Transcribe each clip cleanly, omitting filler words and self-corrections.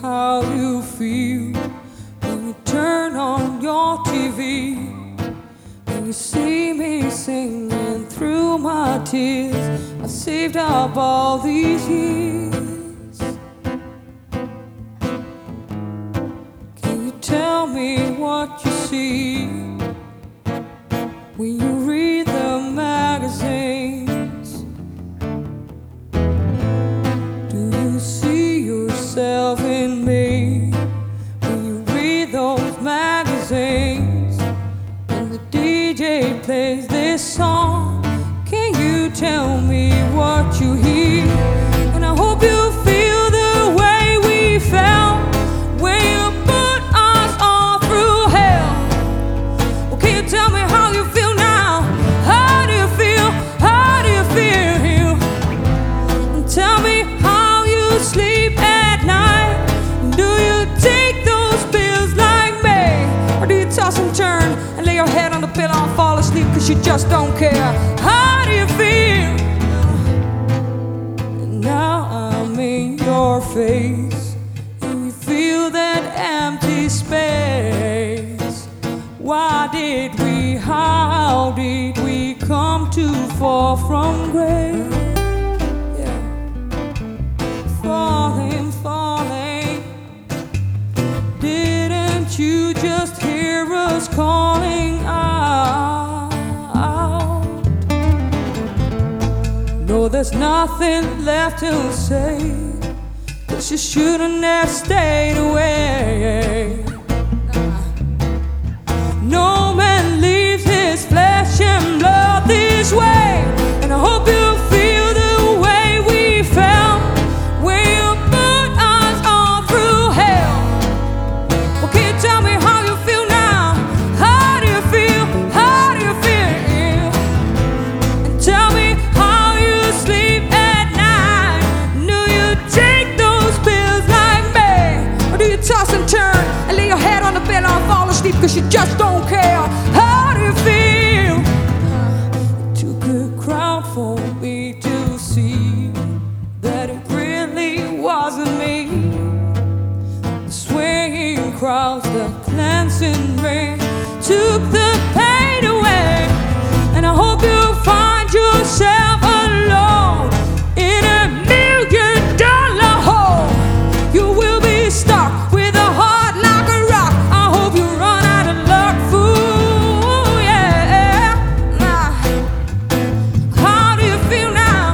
how you feel when you turn on your TV and you see me singing through my tears. I saved up all these years. Can you tell me what you see when you read the magazines? Do you see yourself in me when you read those magazines? And the DJ plays this song, can you tell me what you hear? And I hope you feel the way we felt when you put us all through hell. Well, can you tell me how you feel now? How do you feel? How do you feel? And tell me how you sleep at night. Do you take those pills like me? Or do you toss and turn and lay your head on the pillow and fall asleep cause you just don't care? How do you feel? And now I'm in your face and you feel that empty space. Why did we, how did we come too far from grace? Yeah. Falling, falling. Didn't you just hear us calling out? No, there's nothing left to say, 'cause you shouldn't have stayed away. No man leaves his flesh and blood this way. And I hope you feel the way we felt when you put us all through hell. Well, can you tell me how you feel now? How do you feel? How do you feel? And tell me how you sleep at night. Do you take those pills like me? Or do you toss and turn and lay your head on the pillow and fall asleep cause you just don't care? How do you feel? It took a crowd for me to see that it really wasn't me. The swaying crowds, the glancing rain took the pain away. And I hope you find yourself alone in a $1,000,000 hole. You will be stuck with a heart like a rock. I hope you run out of luck, fool, yeah. How do you feel now?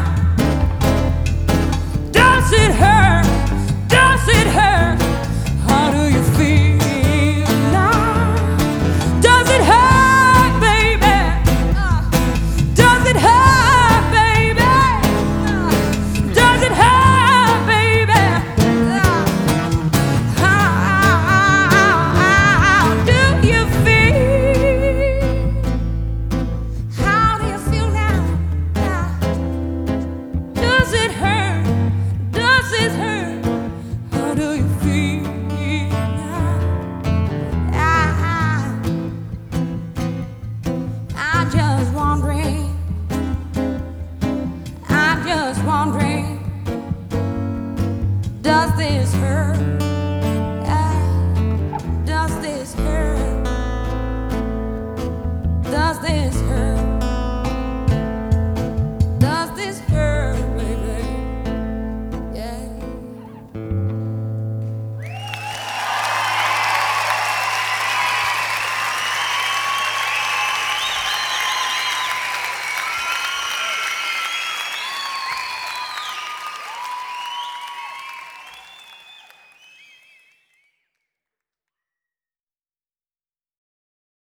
Does it hurt? Does it hurt? How do you feel now? Does it hurt, baby? Does it hurt, baby? Does it hurt, baby? How do you feel? How do you feel now? Does it hurt? Does it hurt? How do you feel now? I'm just wondering. I'm just wondering. Does this hurt? Does this hurt?